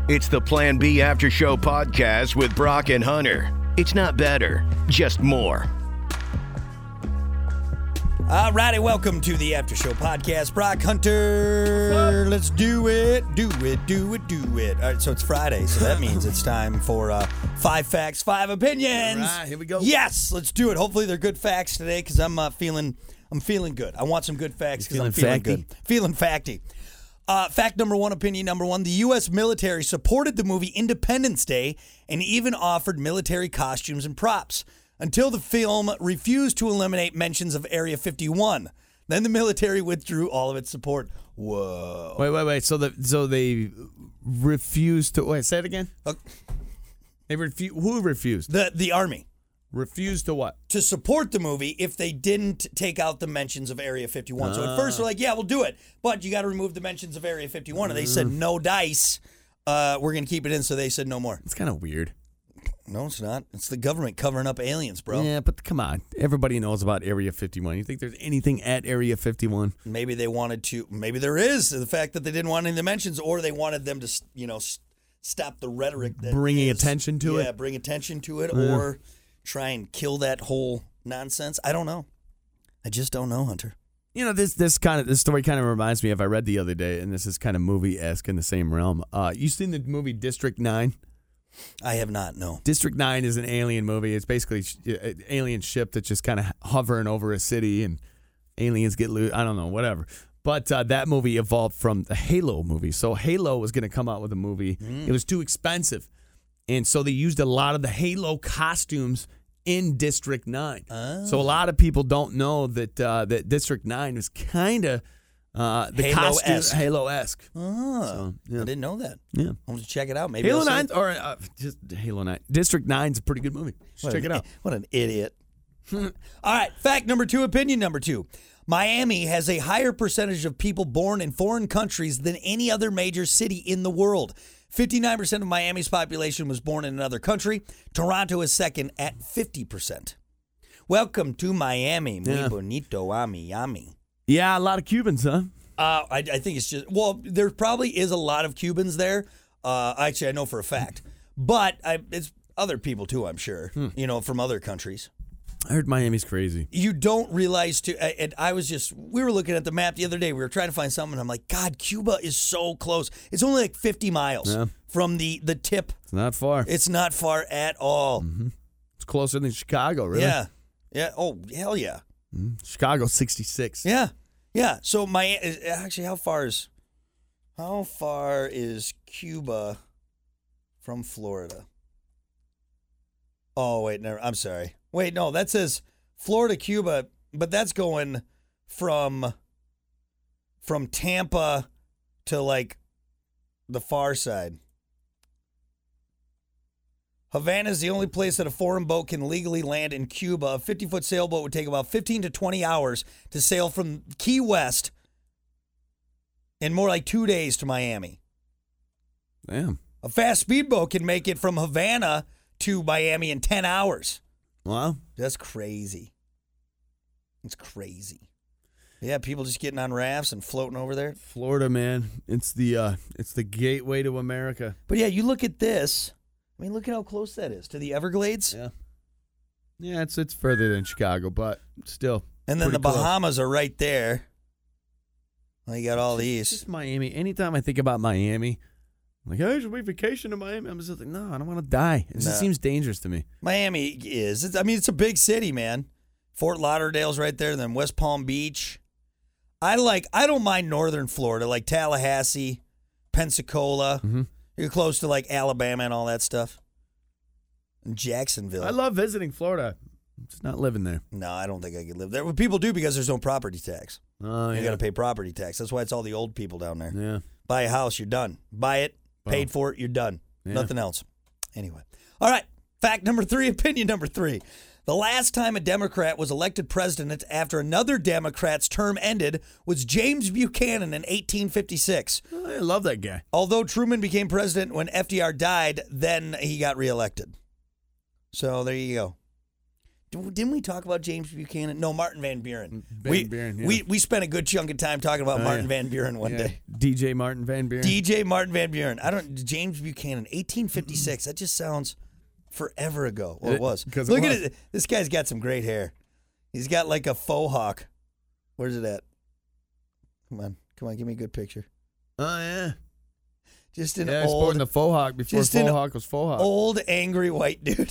It's the Plan B After Show podcast with Brock and Hunter. It's not better, just more. All righty, welcome to the After Show podcast. Brock, Hunter, let's do it. All right, so it's Friday, so that means it's time for 5 facts, 5 opinions. All right, here we go. Yes, let's do it. Hopefully they're good facts today because I'm feeling good. I want some good facts because I'm feeling good. Feeling facty. Fact number 1, opinion number 1. The U.S. military supported the movie Independence Day and even offered military costumes and props until the film refused to eliminate mentions of Area 51. Then the military withdrew all of its support. Whoa. Wait. So they refused to... Wait, say it again? Who refused? The Army. Refused to what? To support the movie if they didn't take out the mentions of Area 51. So at first they're like, yeah, we'll do it, but you got to remove the mentions of Area 51. And they said, no dice. We're going to keep it in, so they said no more. It's kind of weird. No, it's not. It's the government covering up aliens, bro. Yeah, but come on. Everybody knows about Area 51. You think there's anything at Area 51? Maybe they wanted to. Maybe there is. The fact that they didn't want any of the mentions, or they wanted them to, stop the rhetoric. That bringing attention to it? Yeah, bring attention to it, or try and kill that whole nonsense. I don't know. I just don't know, Hunter. You know, this story kind of reminds me of I read the other day, and this is kind of movie-esque in the same realm. You seen the movie District 9? I have not, no. District 9 is an alien movie. It's basically an alien ship that's just kind of hovering over a city, and aliens get loose. I don't know, whatever. But that movie evolved from the Halo movie. So Halo was going to come out with a movie. It was too expensive. And so they used a lot of the Halo costumes in District 9. So a lot of people don't know that that District 9 is kind of the Halo-esque. Halo-esque. Oh, So, yeah. I didn't know that. Yeah. I'll have to check it out. Maybe Halo I'll 9, or just Halo 9. District 9 is a pretty good movie. Check it out. What an idiot. All right, fact number 2, opinion number 2. Miami has a higher percentage of people born in foreign countries than any other major city in the world. 59% of Miami's population was born in another country. Toronto is second at 50%. Welcome to Miami. Muy bonito, Miami. Yeah, a lot of Cubans, huh? I think it's just, well, there probably is a lot of Cubans there. Actually, I know for a fact. But it's other people too, I'm sure, from other countries. I heard Miami's crazy. You don't realize too, and we were looking at the map the other day. We were trying to find something. And I'm like, God, Cuba is so close. It's only like 50 miles from the tip. It's not far. It's not far at all. Mm-hmm. It's closer than Chicago, really. Yeah. Yeah. Oh, hell yeah. Mm-hmm. Chicago's 66. Yeah. Yeah. So actually, how far is Cuba from Florida? Oh, wait, I'm sorry. Wait, no, that says Florida, Cuba, but that's going from Tampa to like the far side. Havana is the only place that a foreign boat can legally land in Cuba. A 50-foot sailboat would take about 15 to 20 hours to sail from Key West in more like 2 days to Miami. Damn. A fast speedboat can make it from Havana to Miami in 10 hours. Wow. That's crazy. It's crazy. Yeah, people just getting on rafts and floating over there. Florida, man. It's the gateway to America. But yeah, you look at this. I mean, look at how close that is to the Everglades. Yeah. Yeah, it's further than Chicago, but still. And then the close. Bahamas are right there. Well, you got all these. Just Miami. Anytime I think about Miami, I'm like, hey, should we vacation to Miami? I'm just like, no, I don't want to die. It just seems dangerous to me. Miami is. It's a big city, man. Fort Lauderdale's right there, and then West Palm Beach. I don't mind northern Florida, like Tallahassee, Pensacola. Mm-hmm. You're close to like Alabama and all that stuff. And Jacksonville. I love visiting Florida. I'm just not living there. No, I don't think I could live there. Well, people do because there's no property tax. Oh, yeah. You got to pay property tax. That's why it's all the old people down there. Yeah. Buy a house, you're done. Buy it, paid for it, you're done. Yeah. Nothing else. Anyway. All right. Fact number 3, opinion number 3. The last time a Democrat was elected president after another Democrat's term ended was James Buchanan in 1856. I love that guy. Although Truman became president when FDR died, then he got reelected. So there you go. Didn't we talk about James Buchanan? No, Martin Van Buren. Buren, yeah. We spent a good chunk of time talking about Martin Van Buren one day. DJ Martin Van Buren. DJ Martin Van Buren. James Buchanan, 1856. That just sounds forever ago. Or it was. Look at it. This guy's got some great hair. He's got like a faux hawk. Where's it at? Come on, give me a good picture. Oh, yeah. Just an old... sporting the faux hawk before faux hawk was faux hawk. Old, angry white dude.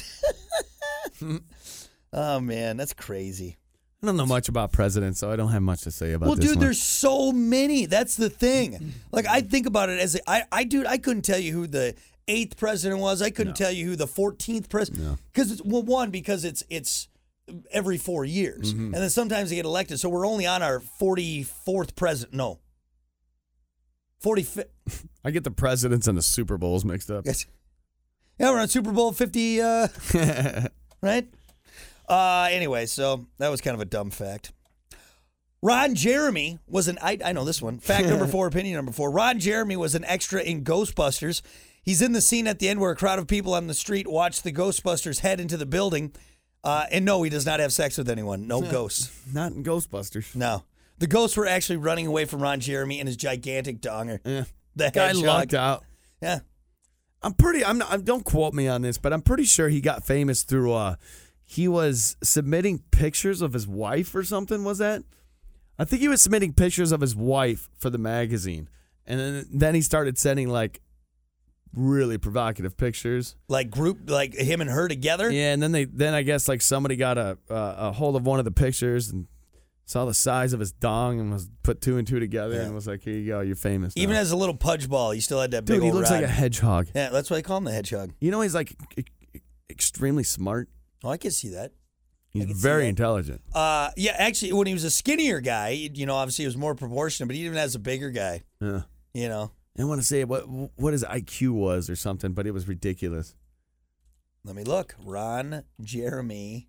Oh, man, that's crazy. I don't know much about presidents, so I don't have much to say about this Well, dude, one. there's so many. That's the thing. Like, I think about it as I couldn't tell you who the 8th president was. I couldn't tell you who the 14th president. Because because it's every 4 years, and then sometimes they get elected. So we're only on our 44th president. No, 45th. I get the presidents and the Super Bowls mixed up. Yes. Yeah, we're on Super Bowl 50. Right. Anyway, so that was kind of a dumb fact. Ron Jeremy was I know this one. Fact number 4, opinion number 4. Ron Jeremy was an extra in Ghostbusters. He's in the scene at the end where a crowd of people on the street watch the Ghostbusters head into the building. And no, he does not have sex with anyone. No ghosts. Not in Ghostbusters. No. The ghosts were actually running away from Ron Jeremy and his gigantic donger. Yeah. The guy hedgehog. lucked out. Yeah. Don't quote me on this, but I'm pretty sure he got famous through he was submitting pictures of his wife or something, was that? I think he was submitting pictures of his wife for the magazine. And then he started sending like really provocative pictures. Like him and her together? Yeah, and then I guess like somebody got a hold of one of the pictures and saw the size of his dong and was put 2 and 2 together and was like, here you go, you're famous now. Even as a little pudge ball, he still had that big old old he looks rod. like a hedgehog. Yeah, that's why they call him the hedgehog. You know, he's like extremely smart. Oh, I can see that. He's very intelligent. Yeah, actually, when he was a skinnier guy, obviously he was more proportionate, but he even has a bigger guy. Yeah. I want to say what his IQ was or something, but it was ridiculous. Let me look. Ron Jeremy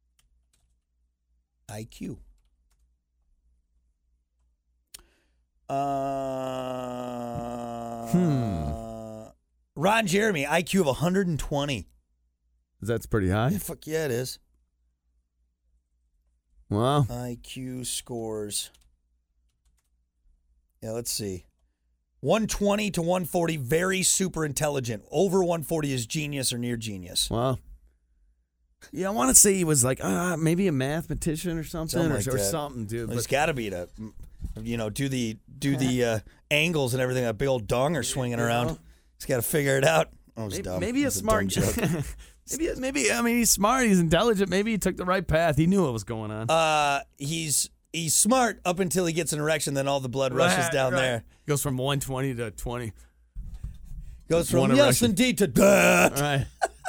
IQ. Ron Jeremy IQ of 120. That's pretty high. Yeah, fuck yeah, it is. Wow. IQ scores. Yeah, let's see. 120 to 140, very super intelligent. Over 140 is genius or near genius. Wow. Yeah, I want to say he was like maybe a mathematician or something or something, dude. Well, he's got to be to, do the angles and everything. That big old donger swinging around. He's got to figure it out. Oh, it's dumb. Maybe a smart joke. maybe. I mean, he's smart. He's intelligent. Maybe he took the right path. He knew what was going on. He's smart up until he gets an erection. Then all the blood rushes down there. Goes from 120 to 20. Goes from yes indeed to duh. Right.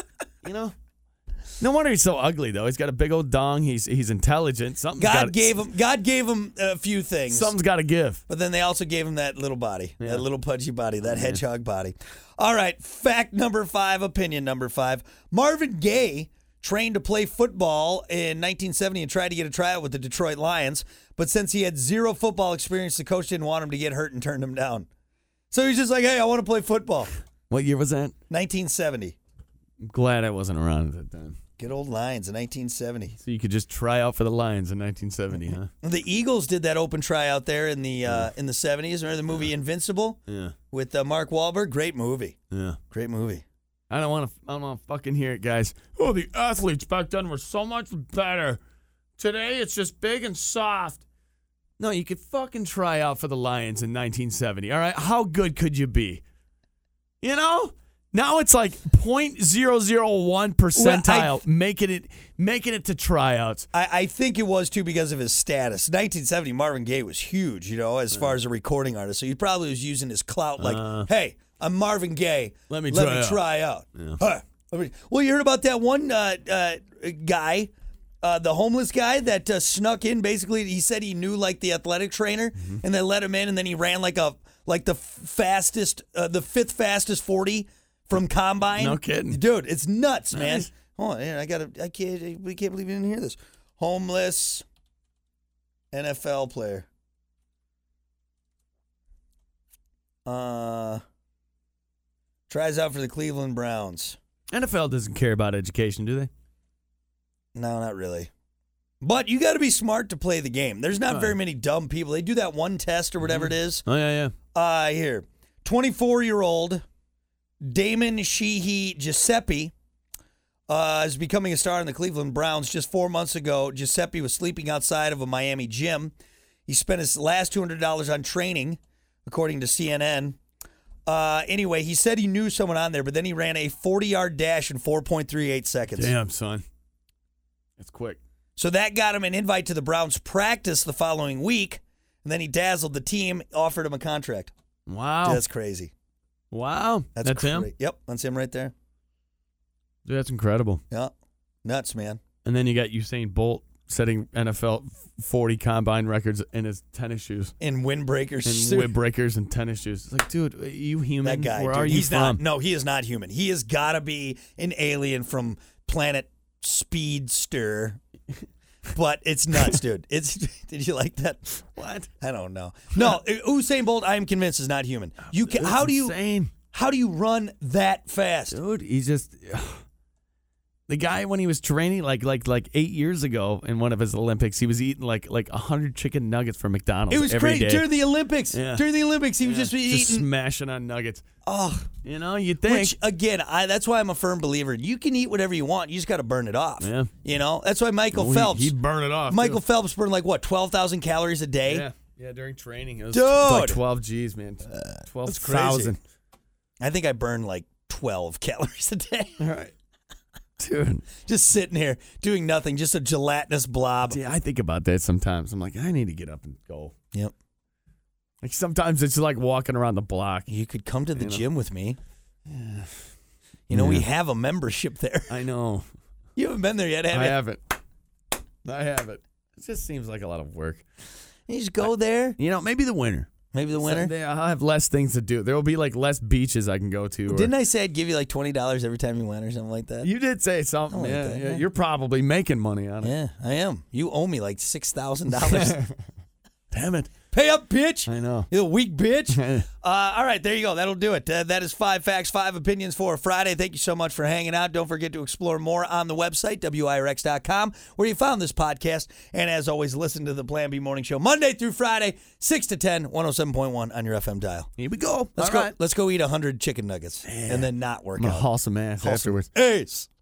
No wonder he's so ugly though. He's got a big old dong. He's intelligent. God gave him a few things. Something's got to give. But then they also gave him that little body, that little pudgy body, that hedgehog body. All right, fact number 5, opinion number 5. Marvin Gaye trained to play football in 1970 and tried to get a tryout with the Detroit Lions, but since he had 0 football experience, the coach didn't want him to get hurt and turned him down. So he's just like, "Hey, I want to play football." What year was that? 1970. I'm glad I wasn't around at that time. Good old Lions in 1970. So you could just try out for the Lions in 1970, huh? The Eagles did that open tryout there in the 70s. Remember the movie Invincible? Yeah. With Mark Wahlberg? Great movie. Yeah. Great movie. I don't want to fucking hear it, guys. Oh, the athletes back then were so much better. Today it's just big and soft. No, you could fucking try out for the Lions in 1970. All right, how good could you be? Now it's like 0.001 percentile making it to tryouts. I think it was too because of his status. 1970, Marvin Gaye was huge, as far as a recording artist. So he probably was using his clout like, "Hey, I'm Marvin Gaye. Let me try out." Yeah. Well, you heard about that one guy, the homeless guy that snuck in. Basically, he said he knew like the athletic trainer, and they let him in, and then he ran like the 5th fastest 40. From Combine? No kidding. Dude, it's nuts, man. Nice. Hold on, we can't believe you didn't hear this. Homeless NFL player. Tries out for the Cleveland Browns. NFL doesn't care about education, do they? No, not really. But you got to be smart to play the game. There's not very many dumb people. They do that one test or whatever it is. Oh, yeah. Here. 24-year-old Damon Sheehy Giuseppe is becoming a star in the Cleveland Browns. Just 4 months ago, Giuseppe was sleeping outside of a Miami gym. He spent his last $200 on training, according to CNN. Anyway, he said he knew someone on there, but then he ran a 40-yard dash in 4.38 seconds. Damn, son. That's quick. So that got him an invite to the Browns practice the following week, and then he dazzled the team, offered him a contract. Wow. That's crazy. Wow. That's him? Yep, that's him right there. Dude, that's incredible. Yeah. Nuts, man. And then you got Usain Bolt setting NFL 40 combine records in his tennis shoes. In windbreakers. In windbreakers and tennis shoes. It's like, dude, are you human? That guy. Where dude, are you he's from? Not, no, he is not human. He has got to be an alien from planet Speedster. But it's nuts, dude. Did you like that? What? I don't know. No, Usain Bolt, I am convinced, is not human. You can. How do you run that fast, dude? He's just the guy when he was training like 8 years ago in one of his Olympics. He was eating like 100 chicken nuggets from McDonald's. It was every great day. during the Olympics. Yeah. During the Olympics, he was just eating, smashing on nuggets. Oh, you think? Which again, that's why I'm a firm believer. You can eat whatever you want. You just got to burn it off. Yeah. That's why Michael Phelps. He'd burn it off. Michael Phelps burned 12,000 calories a day. Yeah. Yeah, during training. It was Dude. like 12 G's, man. 12,000. I think I burned 12 calories a day. All right. Dude. Just sitting here doing nothing, just a gelatinous blob. Yeah, I think about that sometimes. I'm like, I need to get up and go. Yep. Like sometimes it's like walking around the block. You could come to the gym with me. Yeah. We have a membership there. I know. You haven't been there yet, have you? I haven't. It just seems like a lot of work. You just go there. Maybe the winter. Maybe the winter. I'll have less things to do. There will be less beaches I can go to. Didn't I say I'd give you $20 every time you went or something like that? You did say something. Yeah. You're probably making money on it. Yeah, I am. You owe me $6,000. Damn it. Pay up, bitch. I know. You weak bitch. All right, there you go. That'll do it. That is 5 Facts, 5 Opinions for Friday. Thank you so much for hanging out. Don't forget to explore more on the website, WIRX.com, where you found this podcast. And as always, listen to the Plan B Morning Show Monday through Friday, 6 to 10, 107.1 on your FM dial. Here we go. Let's go eat 100 chicken nuggets and then not work I'm out. going to haul some ass afterwards. Ace.